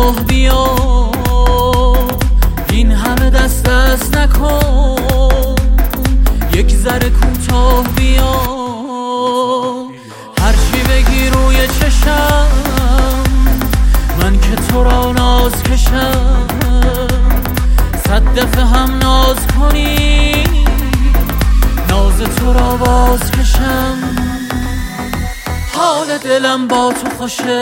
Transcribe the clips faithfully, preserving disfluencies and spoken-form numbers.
کوتاه بیا، این همه دست دست نکن، یک ذره کوتاه بیا. هرچی بگی روی چشم، من که تو را ناز کشم، صد دفعه هم ناز کنی، ناز تو را باز کشم. حال دلم با تو خوشه،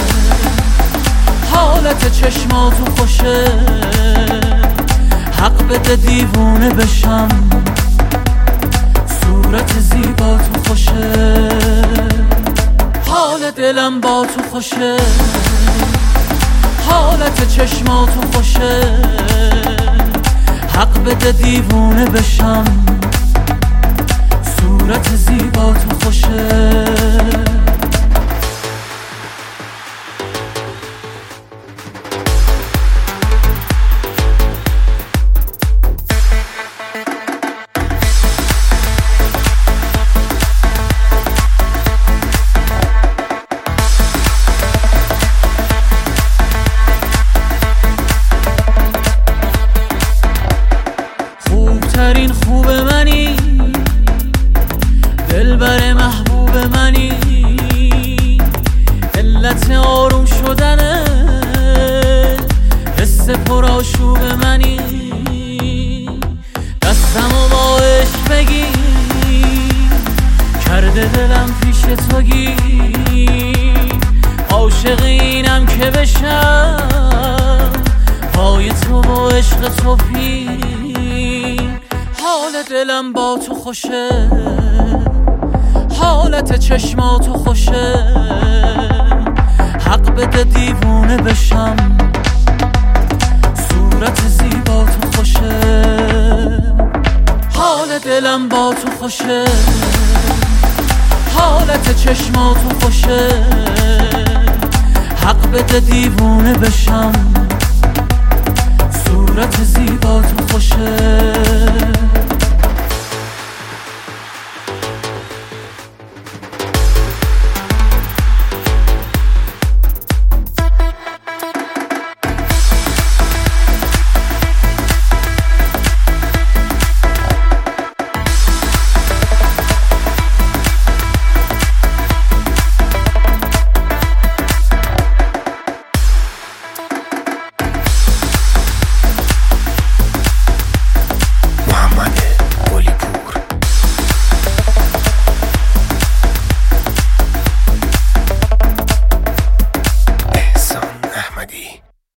حالت چشماتو خوشه، حق بده دیوونه بشم، صورت زیبا تو خوشه. حال دلم با تو خوشه، حالت چشماتو خوشه، حق بده دیوونه بشم، صورت زیبا تو خوشه. خوبترین خوب منی، دلبر محبوب منی، علت آروم شدنه، حس پرآشوب منی. دستمو با عشق بگیر، کرده دلم پیش تو گیر، عاشق اینم که بشم، پای تو با عشق تو پیر. حال دلم با تو خوشه، حالت چشماتو خوشه، حق بده دیوونه بشم، صورت زیبا تو خوشه. حال دلم با تو خوشه، حالت چشماتو خوشه، حق بده دیوونه بشم، صورت زیبا تو خوشه.